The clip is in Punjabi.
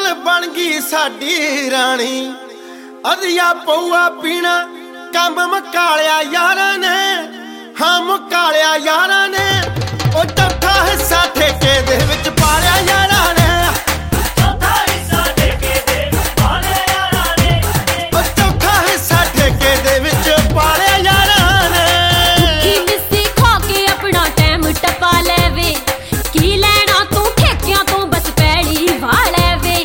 ਕੋਮਲ ਬਣ ਗਈ ਸਾਡੀ ਰਾਣੀ। ਅਧਿਆ ਪਊਆ ਪੀਣਾ ਕੰਮ ਮਕਾਲਿਆ ਯਾਰਾਂ ਨੇ।